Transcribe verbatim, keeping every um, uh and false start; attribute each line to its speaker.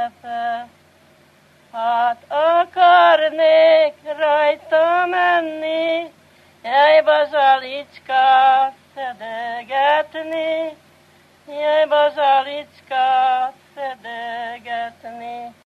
Speaker 1: fel. Hát akarnék rajta menni, jajba zalicskát szedegetni, jajba zalicskát